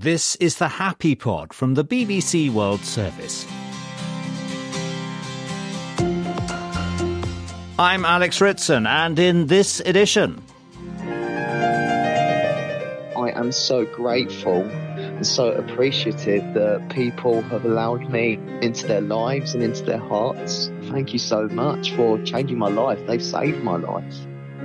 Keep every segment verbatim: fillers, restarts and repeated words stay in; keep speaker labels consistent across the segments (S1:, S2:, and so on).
S1: This is the Happy Pod from the B B C World Service. I'm Alex Ritson, and in this edition...
S2: I am so grateful and so appreciative that people have allowed me into their lives and into their hearts. Thank you so much for changing my life. They've saved my life.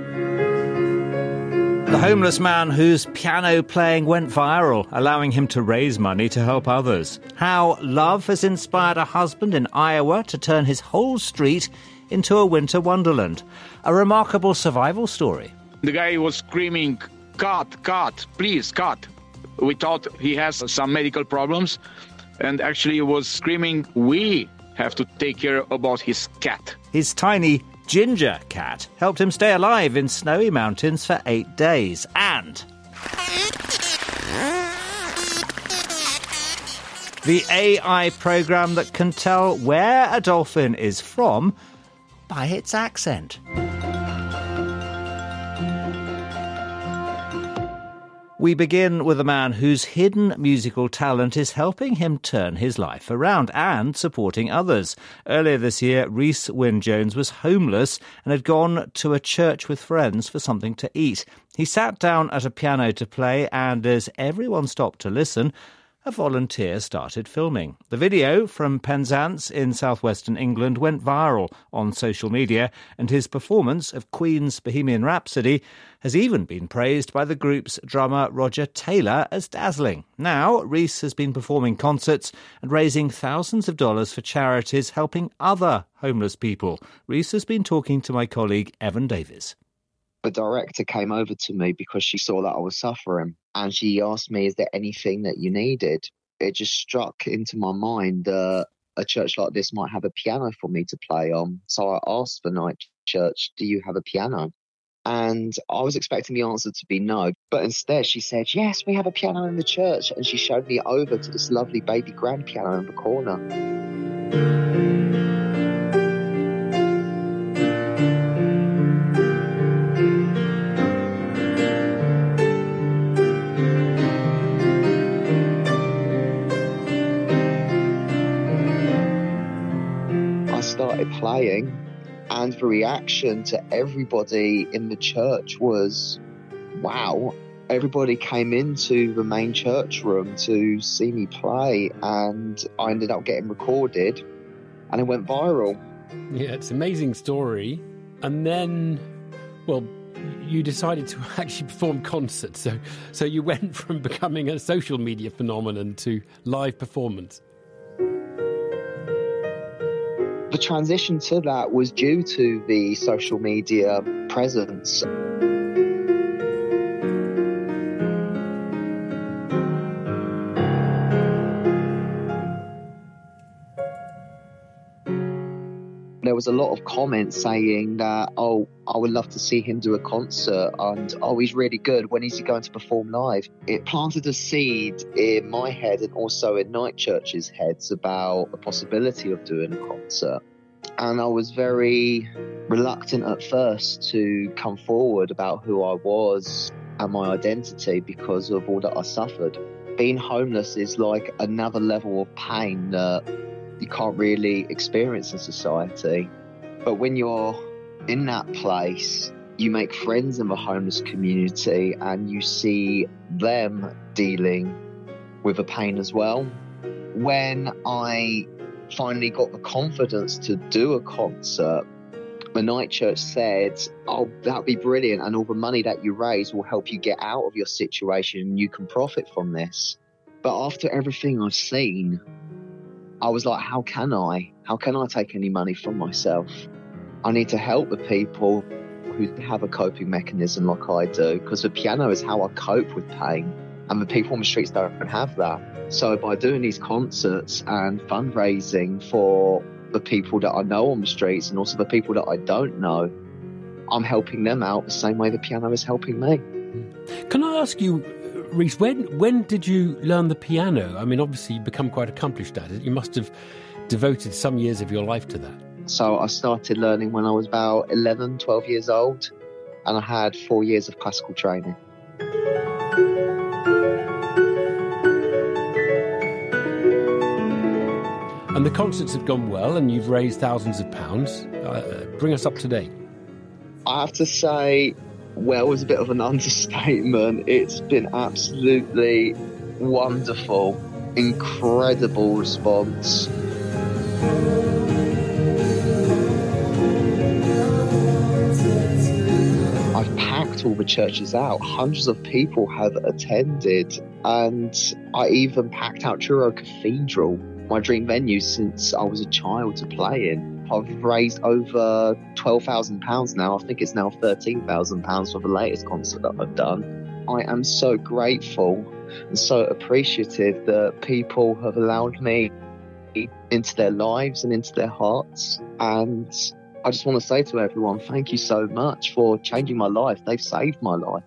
S1: The homeless man whose piano playing went viral, allowing him to raise money to help others. How love has inspired a husband in Iowa to turn his whole street into a winter wonderland. A remarkable survival story.
S3: The guy was screaming, "Cut, cut, please, cut." We thought he has some medical problems, and actually he was screaming, "We have to take care about his cat." His tiny ginger cat helped him stay alive in snowy mountains for eight days. And the A I program that can tell where a dolphin is from by its accent. We begin with a man whose hidden musical talent is helping him turn his life around and supporting others. Earlier this year, Rhys Wyn-Jones was homeless and had gone to a church with friends for something to eat. He sat down at a piano to play, and as everyone stopped to listen, a volunteer started filming. The video from Penzance in southwestern England went viral on social media, and his performance of Queen's Bohemian Rhapsody has even been praised by the group's drummer Roger Taylor as dazzling. Now, Rhys has been performing concerts and raising thousands of dollars for charities helping other homeless people. Rhys has been talking to my colleague Evan Davies.
S2: The director came over to me because she saw that I was suffering, and she asked me, "Is there anything that you needed?" It just struck into my mind that a church like this might have a piano for me to play on. So I asked the night church, "Do you have a piano?" And I was expecting the answer to be no, but instead she said, "Yes, we have a piano in the church." And she showed me over to this lovely baby grand piano in the corner. I started playing, and the reaction to everybody in the church was, wow. Everybody came into the main church room to see me play, and I ended up getting recorded, and it went viral.
S4: Yeah, it's an amazing story. And then, well, you decided to actually perform concerts. So, so you went from becoming a social media phenomenon to live performance.
S2: The transition to that was due to the social media presence. There was a lot of comments saying that, oh, I would love to see him do a concert, and oh, he's really good. When is he going to perform live? It planted a seed in my head and also in Night Church's heads about the possibility of doing a concert. And I was very reluctant at first to come forward about who I was and my identity because of all that I suffered. Being homeless is like another level of pain that you can't really experience in society. But when you're in that place, you make friends in the homeless community and you see them dealing with the pain as well. When I finally got the confidence to do a concert, the Night Church said, "Oh, that'd be brilliant, and all the money that you raise will help you get out of your situation and you can profit from this." But after everything I've seen, I was like, how can I? How can I take any money from myself? I need to help the people who have a coping mechanism like I do, because the piano is how I cope with pain, and the people on the streets don't have that. So by doing these concerts and fundraising for the people that I know on the streets and also the people that I don't know, I'm helping them out the same way the piano is helping me.
S4: Can I ask you, Rhys, when when did you learn the piano? I mean, obviously you've become quite accomplished at it. You must have devoted some years of your life to that.
S2: So I started learning when I was about eleven, twelve years old, and I had four years of classical training.
S4: And the concerts have gone well, and you've raised thousands of pounds. Uh, bring us up to date.
S2: I have to say, well is a bit of an understatement. It's been absolutely wonderful, incredible response. I've packed all the churches out. Hundreds of people have attended, and I even packed out Truro Cathedral, my dream venue since I was a child to play in. I've raised over twelve thousand pounds now. I think it's now thirteen thousand pounds for the latest concert that I've done. I am so grateful and so appreciative that people have allowed me into their lives and into their hearts. And I just want to say to everyone, thank you so much for changing my life. They've saved my life.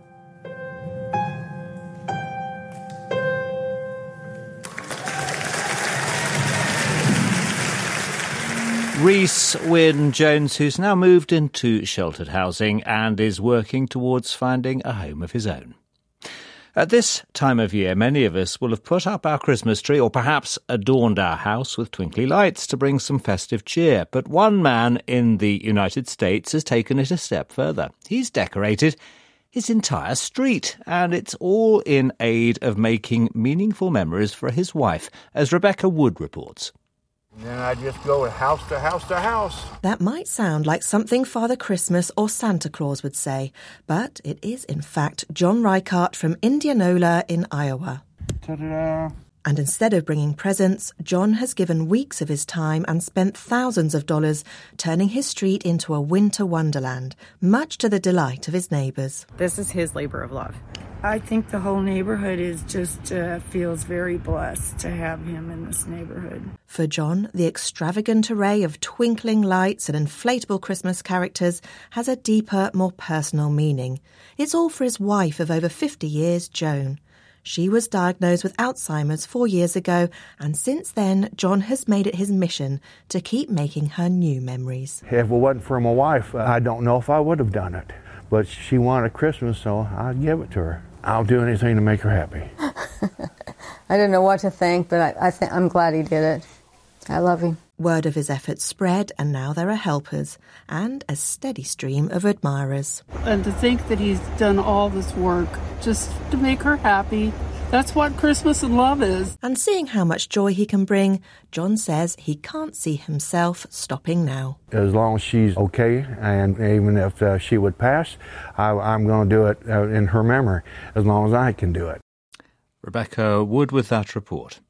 S1: Rhys Wyn-Jones, who's now moved into sheltered housing and is working towards finding a home of his own. At this time of year, many of us will have put up our Christmas tree or perhaps adorned our house with twinkly lights to bring some festive cheer. But one man in the United States has taken it a step further. He's decorated his entire street, and it's all in aid of making meaningful memories for his wife, as Rebecca Wood reports.
S5: And then I just go house to house to house.
S6: That might sound like something Father Christmas or Santa Claus would say, but it is in fact John Reichart from Indianola in Iowa.
S5: Ta-da!
S6: And instead of bringing presents, John has given weeks of his time and spent thousands of dollars turning his street into a winter wonderland, much to the delight of his neighbours.
S7: This is his labour of love.
S8: I think the whole neighborhood is just uh, feels very blessed to have him in this neighborhood.
S6: For John, the extravagant array of twinkling lights and inflatable Christmas characters has a deeper, more personal meaning. It's all for his wife of over fifty years, Joan. She was diagnosed with Alzheimer's four years ago, and since then, John has made it his mission to keep making her new memories.
S5: If it wasn't for my wife, I don't know if I would have done it. But she wanted Christmas, so I'd give it to her. I'll do anything to make her happy.
S7: I don't know what to think, but I, I th- I'm glad he did it. I love him.
S6: Word of his efforts spread, and now there are helpers and a steady stream of admirers.
S8: And to think that he's done all this work just to make her happy, that's what Christmas and love is.
S6: And seeing how much joy he can bring, John says he can't see himself stopping now.
S5: As long as she's okay, and even if uh, she would pass, I, I'm going to do it uh, in her memory, as long as I can do it.
S1: Rebecca Wood with that report.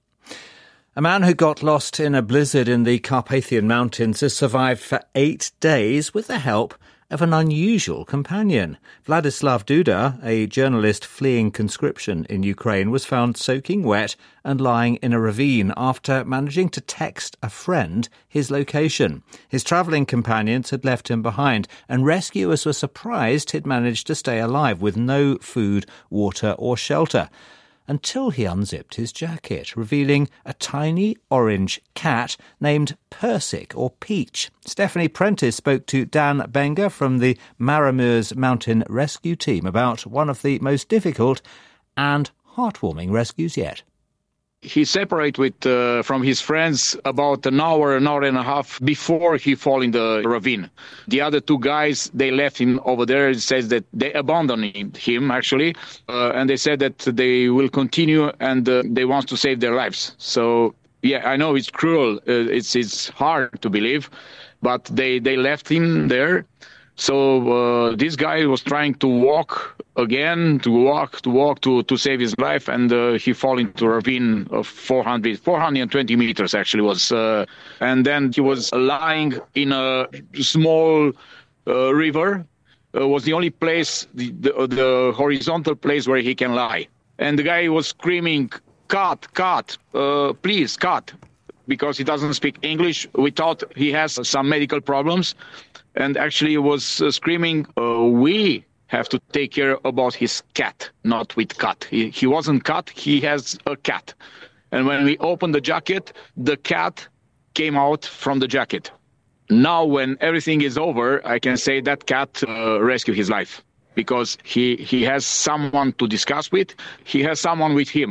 S1: A man who got lost in a blizzard in the Carpathian Mountains has survived for eight days with the help of an unusual companion. Vladislav Duda, a journalist fleeing conscription in Ukraine, was found soaking wet and lying in a ravine after managing to text a friend his location. His travelling companions had left him behind, and rescuers were surprised he'd managed to stay alive with no food, water or shelter, until he unzipped his jacket, revealing a tiny orange cat named Persic or Peach. Stephanie Prentice spoke to Dan Benger from the Maramures Mountain Rescue Team about one of the most difficult and heartwarming rescues yet.
S9: He separated with, uh, from his friends about an hour, an hour and a half before he fall in the ravine. The other two guys, they left him over there. It says that they abandoned him, actually, uh, and they said that they will continue and uh, they want to save their lives. So, yeah, I know it's cruel. Uh, it's it's hard to believe, but they, they left him there. So uh, this guy was trying to walk again, to walk, to walk, to, to save his life, and uh, he fell into a ravine of four hundred, four hundred twenty meters, actually, was. Uh, and then he was lying in a small uh, river. It was the only place, the, the, the horizontal place where he can lie. And the guy was screaming, cut, cut, uh, please, cut, because he doesn't speak English. We thought he has some medical problems. And actually was uh, screaming, uh, we have to take care about his cat, not with cat. He, he wasn't cut, he has a cat. And when we opened the jacket, the cat came out from the jacket. Now, when everything is over, I can say that cat uh, rescued his life because he, he has someone to discuss with. He has someone with him.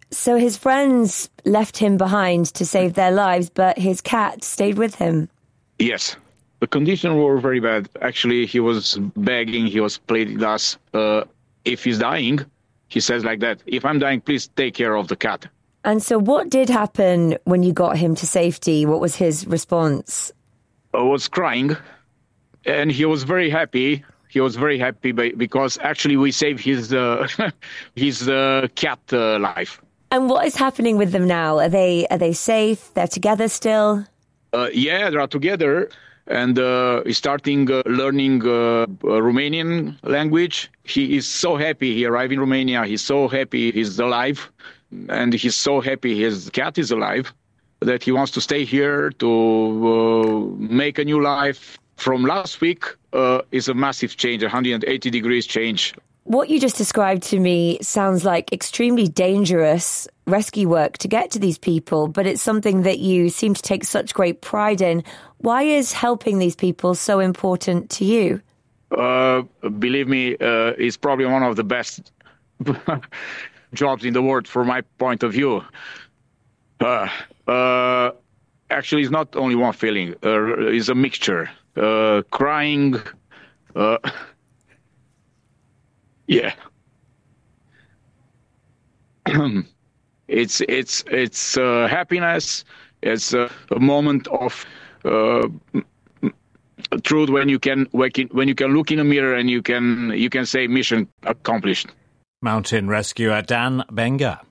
S10: So his friends left him behind to save their lives, but his cat stayed with him.
S9: Yes. The conditions were very bad. Actually, he was begging, he was pleading us, uh, if he's dying, he says like that, if I'm dying, please take care of the cat.
S10: And so what did happen when you got him to safety? What was his response?
S9: I was crying, and he was very happy. He was very happy because actually we saved his uh, his uh, cat uh, life.
S10: And what is happening with them now? Are they are they safe? They're together still?
S9: Uh, yeah, they are together, and uh, he's starting uh, learning uh, Romanian language. He is so happy. He arrived in Romania. He's so happy he's alive, and he's so happy his cat is alive that he wants to stay here to uh, make a new life. From last week uh, is a massive change, one hundred eighty degrees change.
S10: What you just described to me sounds like extremely dangerous rescue work to get to these people, but it's something that you seem to take such great pride in. Why is helping these people so important to you?
S9: Uh, believe me, uh, it's probably one of the best jobs in the world from my point of view. Uh, uh, actually, it's not only one feeling. Uh, it's a mixture. Uh, crying, uh, yeah. it's it's it's uh, happiness. It's a, a moment of uh, truth when you can when you can look in a mirror and you can you can say mission accomplished.
S1: Mountain rescuer Dan Benga.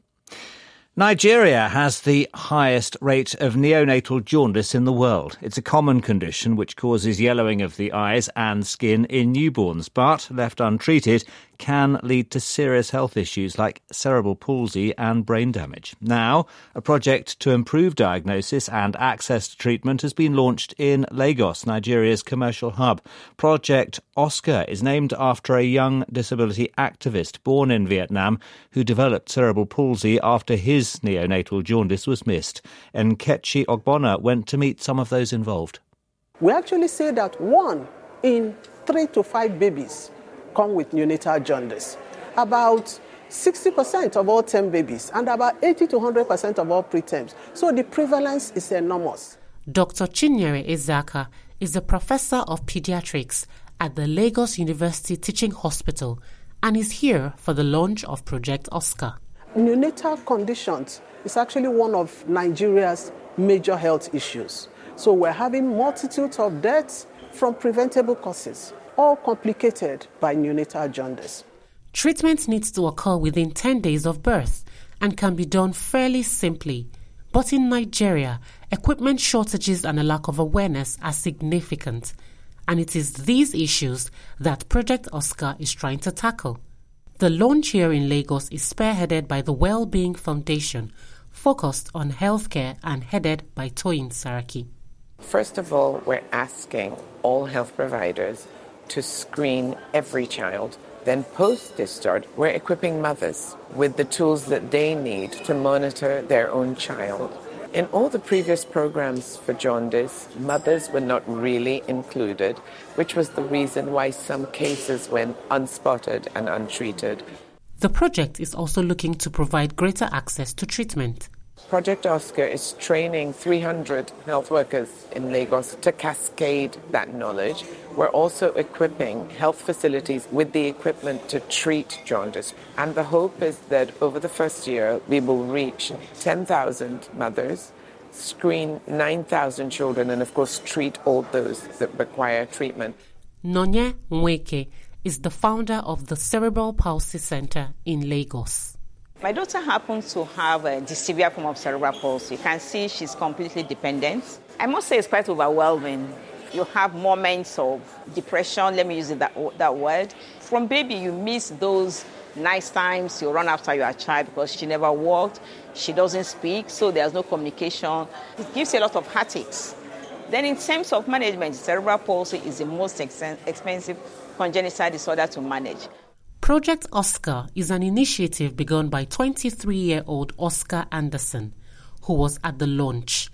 S1: Nigeria has the highest rate of neonatal jaundice in the world. It's a common condition which causes yellowing of the eyes and skin in newborns, but left untreated can lead to serious health issues like cerebral palsy and brain damage. Now, a project to improve diagnosis and access to treatment has been launched in Lagos, Nigeria's commercial hub. Project Oscar is named after a young disability activist born in Vietnam who developed cerebral palsy after his neonatal jaundice was missed. Nkechi Ogbonna went to meet some of those involved.
S11: We actually say that one in three to five babies come with neonatal jaundice. About sixty percent of all term babies and about eighty to one hundred percent of all preterms. So the prevalence is enormous.
S12: Doctor Chinyere Ezaka is a professor of pediatrics at the Lagos University Teaching Hospital and is here for the launch of Project Oscar.
S11: Neonatal conditions is actually one of Nigeria's major health issues. So we're having multitudes of deaths from preventable causes, all complicated by neonatal jaundice.
S12: Treatment needs to occur within ten days of birth and can be done fairly simply. But in Nigeria, equipment shortages and a lack of awareness are significant. And it is these issues that Project Oscar is trying to tackle. The launch here in Lagos is spearheaded by the Wellbeing Foundation, focused on healthcare and headed by Toyin Saraki.
S13: First of all, we're asking all health providers to screen every child. Then post-discharge, we're equipping mothers with the tools that they need to monitor their own child. In all the previous programs for jaundice, mothers were not really included, which was the reason why some cases went unspotted and untreated.
S12: The project is also looking to provide greater access to treatment.
S13: Project Oscar is training three hundred health workers in Lagos to cascade that knowledge. We're also equipping health facilities with the equipment to treat jaundice. And the hope is that over the first year, we will reach ten thousand mothers, screen nine thousand children, and of course, treat all those that require treatment.
S12: Nonye Nweke is the founder of the Cerebral Palsy Center in Lagos.
S14: My daughter happens to have uh, the severe form of cerebral palsy. You can see she's completely dependent. I must say it's quite overwhelming. You have moments of depression, let me use it that, that word. From baby, you miss those nice times. You run after your child because she never walked. She doesn't speak, so there's no communication. It gives you a lot of heartaches. Then in terms of management, cerebral palsy is the most ex- expensive congenital disorder to manage.
S12: Project Oscar is an initiative begun by twenty-three-year-old Oscar Anderson, who was at the launch.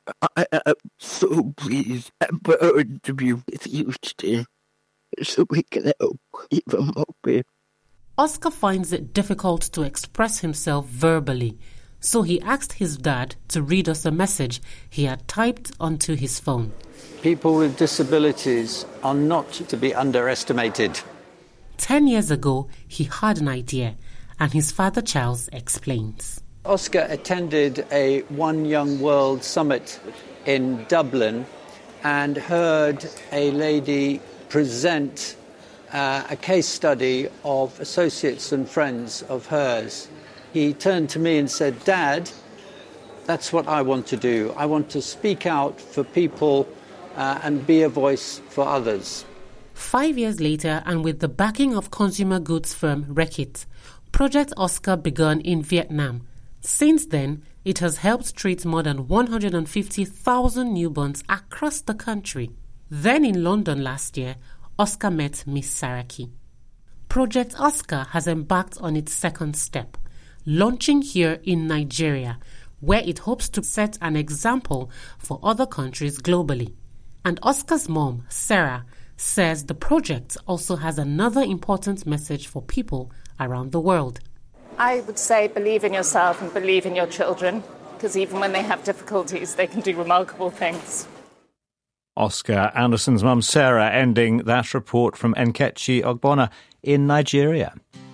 S15: I am so pleased and proud to be with you today, so we can help even more people.
S12: Oscar finds it difficult to express himself verbally, so he asked his dad to read us a message he had typed onto his phone.
S16: People with disabilities are not to be underestimated.
S12: Ten years ago, he had an idea, and his father Charles explains.
S16: Oscar attended a One Young World Summit in Dublin and heard a lady present uh, a case study of associates and friends of hers. He turned to me and said, "Dad, that's what I want to do. I want to speak out for people uh, and be a voice for others."
S12: Five years later, and with the backing of consumer goods firm Reckitt, Project Oscar began in Vietnam. Since then, it has helped treat more than one hundred fifty thousand newborns across the country. Then in London last year, Oscar met Miss Saraki. Project Oscar has embarked on its second step, launching here in Nigeria, where it hopes to set an example for other countries globally. And Oscar's mom, Sarah, says the project also has another important message for people around the world.
S17: I would say believe in yourself and believe in your children, because even when they have difficulties, they can do remarkable things.
S3: Oscar Anderson's mum Sarah ending that report from Nkechi Ogbonna in Nigeria.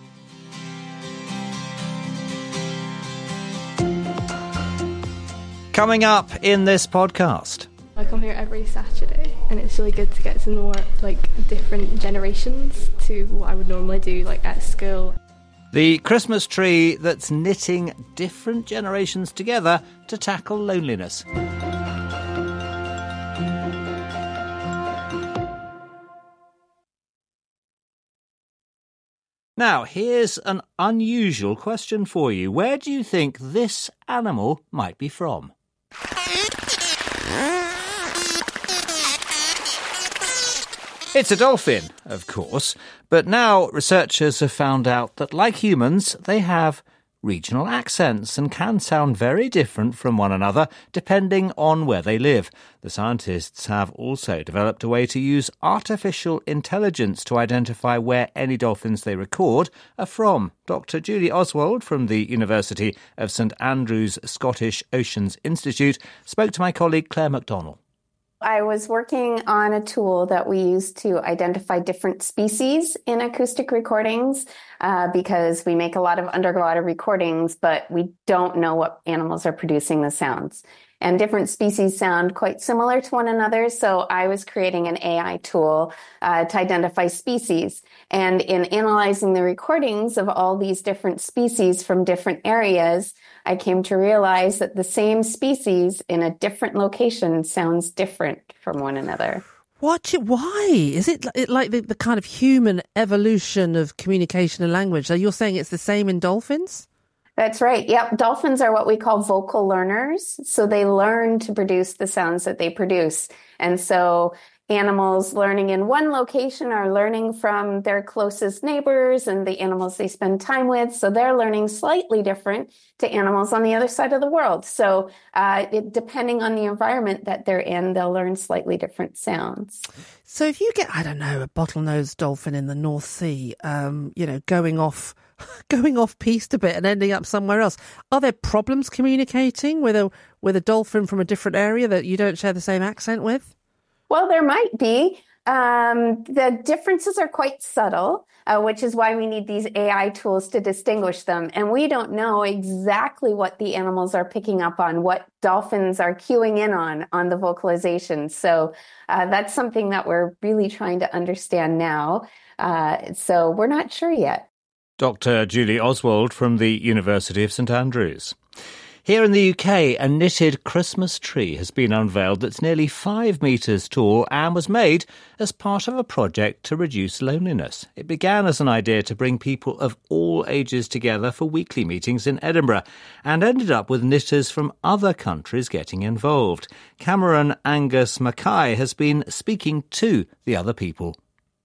S3: Coming up in this podcast.
S18: I come here every Saturday and it's really good to get to know like different generations to what I would normally do like at school.
S3: The Christmas tree that's knitting different generations together to tackle loneliness. Now, here's an unusual question for you. Where do you think this animal might be from? It's a dolphin, of course, but now researchers have found out that, like humans, they have regional accents and can sound very different from one another depending on where they live. The scientists have also developed a way to use artificial intelligence to identify where any dolphins they record are from. Doctor Julie Oswald from the University of St Andrews Scottish Oceans Institute spoke to my colleague Claire McDonnell.
S19: I was working on a tool that we use to identify different species in acoustic recordings uh, because we make a lot of underwater recordings, but we don't know what animals are producing the sounds. And different species sound quite similar to one another, so I was creating an A I tool uh, to identify species. And in analyzing the recordings of all these different species from different areas, I came to realize that the same species in a different location sounds different from one another.
S20: What? Why? Is it like the, the kind of human evolution of communication and language? So you're saying it's the same in dolphins?
S19: That's right. Yep. Dolphins are what we call vocal learners. So they learn to produce the sounds that they produce. And so animals learning in one location are learning from their closest neighbors and the animals they spend time with. So they're learning slightly different to animals on the other side of the world. So uh, it, depending on the environment that they're in, they'll learn slightly different sounds.
S20: So if you get, I don't know, a bottlenose dolphin in the North Sea, um, you know, going off going off piste a bit and ending up somewhere else, are there problems communicating with a with a dolphin from a different area that you don't share the same accent with?
S19: Well, there might be. Um, the differences are quite subtle, uh, which is why we need these A I tools to distinguish them. And we don't know exactly what the animals are picking up on, what dolphins are cueing in on, on the vocalization. So uh, that's something that we're really trying to understand now. Uh, so we're not sure yet.
S3: Doctor Julie Oswald from the University of St Andrews. Here in the U K, a knitted Christmas tree has been unveiled that's nearly five metres tall and was made as part of a project to reduce loneliness. It began as an idea to bring people of all ages together for weekly meetings in Edinburgh and ended up with knitters from other countries getting involved. Cameron Angus Mackay has been speaking to the other people.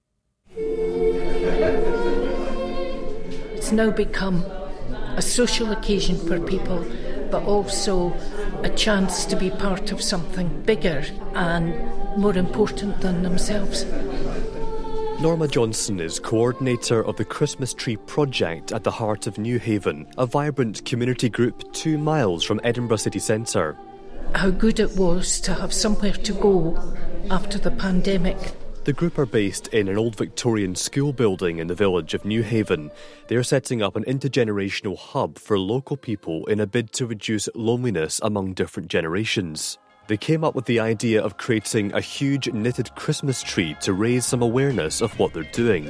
S21: It's now become a social occasion for people, but also a chance to be part of something bigger and more important than themselves.
S4: Norma Johnson is coordinator of the Christmas Tree Project at the heart of Newhaven, a vibrant community group two miles from Edinburgh city centre.
S21: How good it was to have somewhere to go after the pandemic.
S4: The group are based in an old Victorian school building in the village of Newhaven. They are setting up an intergenerational hub for local people in a bid to reduce loneliness among different generations. They came up with the idea of creating a huge knitted Christmas tree to raise some awareness of what they're doing.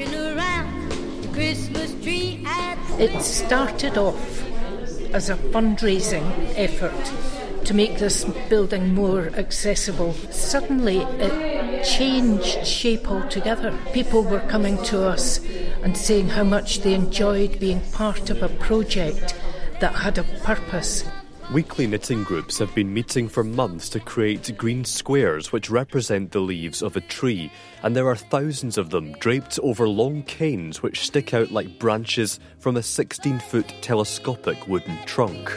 S21: It started off as a fundraising effort to make this building more accessible. Suddenly it changed shape altogether. People were coming to us and saying how much they enjoyed being part of a project that had a purpose.
S4: Weekly knitting groups have been meeting for months to create green squares which represent the leaves of a tree, and there are thousands of them draped over long canes which stick out like branches from a sixteen-foot telescopic wooden trunk.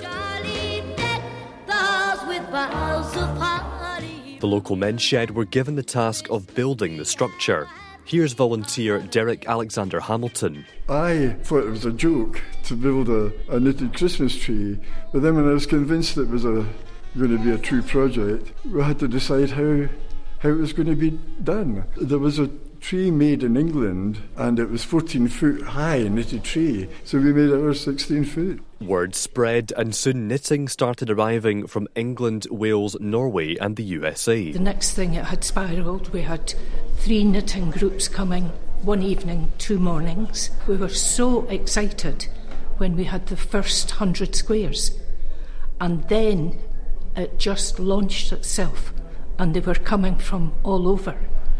S4: The local men's shed were given the task of building the structure. Here's volunteer Derek Alexander Hamilton.
S22: I thought it was a joke to build a, a knitted Christmas tree, but then when I was convinced it was a, going to be a true project, we had to decide how, how it was going to be done. There was a tree made in England and it was fourteen foot high knitted tree, so we made ours sixteen foot.
S4: Word spread and soon knitting started arriving from England, Wales, Norway and the U S A.
S21: The next thing it had spiralled, we had three knitting groups coming one evening, two mornings. We were so excited when we had the first hundred squares, and then it just launched itself and they were coming from all over.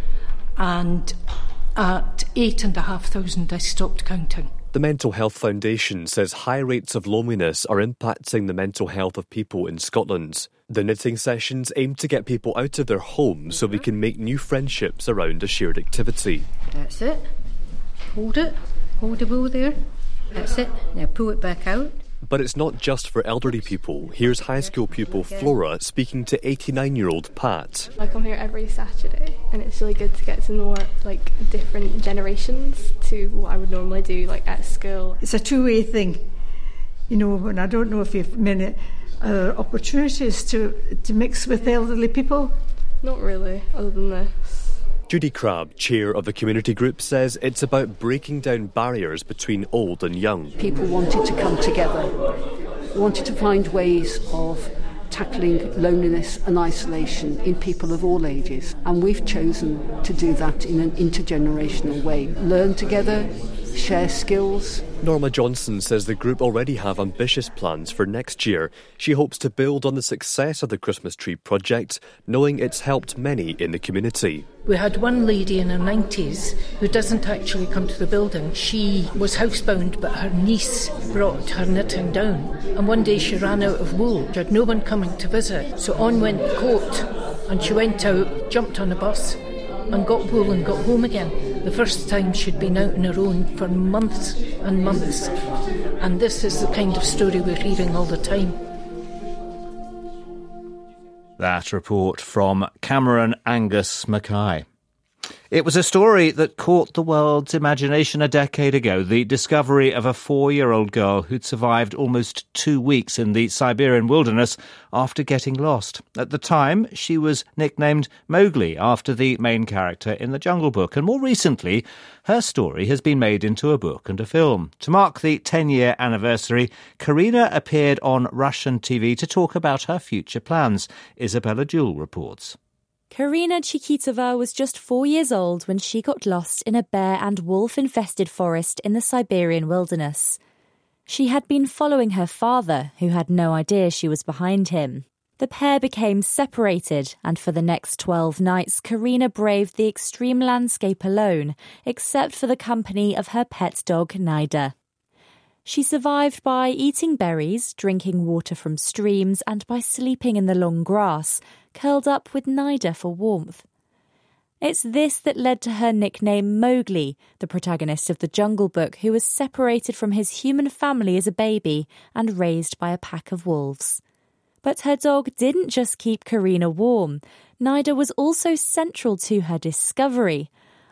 S21: And at eight and a half thousand I stopped counting.
S4: The Mental Health Foundation says high rates of loneliness are impacting the mental health of people in Scotland. The knitting sessions aim to get people out of their homes so they can make new friendships around a shared activity.
S23: That's it. Hold it. Hold the wool there. That's it. Now pull it back out.
S4: But it's not just for elderly people. Here's high school pupil Flora speaking to eighty-nine-year-old Pat.
S18: I come here every Saturday and it's really good to get to know like different generations to what I would normally do like at school.
S24: It's a two-way thing, you know, and I don't know if you've many uh, opportunities to, to mix with elderly people.
S18: Not really, other than this.
S4: Judy Crabb, chair of the community group, says it's about breaking down barriers between old and young.
S25: People wanted to come together, wanted to find ways of tackling loneliness and isolation in people of all ages. And we've chosen to do that in an intergenerational way. Learn together, share skills.
S4: Norma Johnson says the group already have ambitious plans for next year. She hopes to build on the success of the Christmas Tree Project, knowing it's helped many in the community.
S21: We had one lady in her nineties who doesn't actually come to the building. She was housebound, but her niece brought her knitting down. And one day she ran out of wool. She had no one coming to visit. So on went the coat, and she went out, jumped on a bus, and got wool and got home again. The first time she'd been out on her own for months and months. And this is the kind of story we're hearing all the time.
S1: That report from Cameron Angus Mackay. It was a story that caught the world's imagination a decade ago, the discovery of a four-year-old girl who'd survived almost two weeks in the Siberian wilderness after getting lost. At the time, she was nicknamed Mowgli, after the main character in the Jungle Book, and more recently, her story has been made into a book and a film. To mark the ten-year anniversary, Karina appeared on Russian T V to talk about her future plans. Isabella Jewell reports.
S26: Karina Chikitova was just four years old when she got lost in a bear and wolf-infested forest in the Siberian wilderness. She had been following her father, who had no idea she was behind him. The pair became separated, and for the next twelve nights, Karina braved the extreme landscape alone, except for the company of her pet dog, Nida. She survived by eating berries, drinking water from streams, and by sleeping in the long grass, curled up with Nida for warmth. It's this that led to her nickname Mowgli, the protagonist of the Jungle Book, who was separated from his human family as a baby and raised by a pack of wolves. But her dog didn't just keep Karina warm. Nida was also central to her discovery.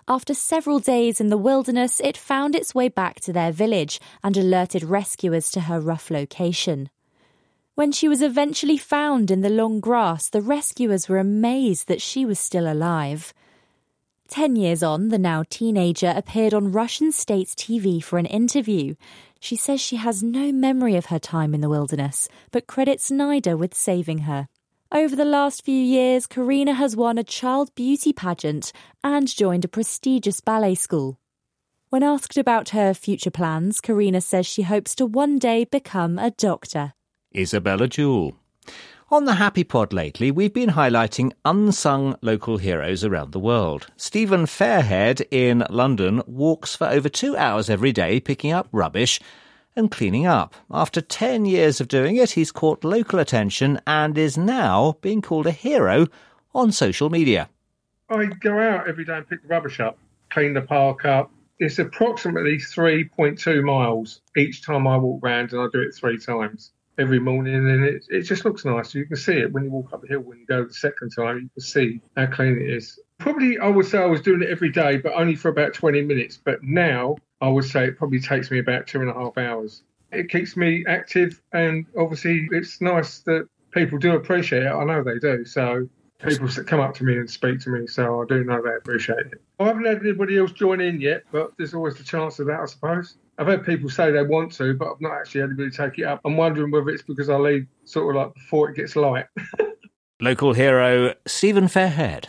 S26: After several days in the wilderness, it found its way back to their village and alerted rescuers to her rough location. When she was eventually found in the long grass, the rescuers were amazed that she was still alive. Ten years on, the now teenager appeared on Russian state T V for an interview. She says she has no memory of her time in the wilderness, but credits NIDA with saving her. Over the last few years, Karina has won a child beauty pageant and joined a prestigious ballet school. When asked about her future plans, Karina says she hopes to one day become a doctor.
S1: Isabella Jewell. On the Happy Pod lately, we've been highlighting unsung local heroes around the world. Stephen Fairhead in London walks for over two hours every day picking up rubbish and cleaning up. After ten years of doing it, he's caught local attention and is now being called a hero on social media.
S2: I go out every day and pick the rubbish up, clean the park up. It's approximately three point two miles each time I walk round, and I do it three times. Every morning, and it, it just looks nice. You can see it when you walk up the hill. When you go the second time, you can see how clean it is. Probably, I would say I was doing it every day, but only for about twenty minutes. But now, I would say it probably takes me about two and a half hours. It keeps me active, and obviously, it's nice that people do appreciate it. I know they do. So people come up to me and speak to me, so I do know they appreciate it. I haven't had anybody else join in yet, but there's always the chance of that, I suppose. I've had people say they want to, but I've not actually had anybody take it up. I'm wondering whether it's because I leave sort of like before it gets light.
S1: Local hero Stephen Fairhead.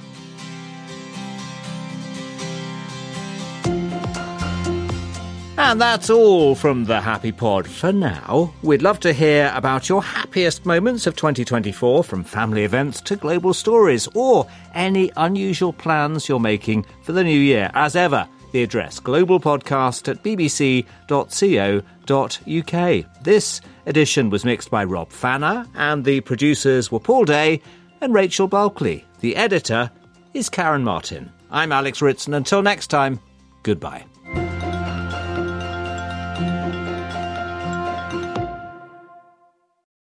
S1: And that's all from the Happy Pod for now. We'd love to hear about your happiest moments of twenty twenty-four, from family events to global stories, or any unusual plans you're making for the new year. As ever, the address globalpodcast at b b c dot co dot u k. This edition was mixed by Rob Fanner, and the producers were Paul Day and Rachel Bulkley. The editor is Karen Martin. I'm Alex Ritson. Until next time, goodbye.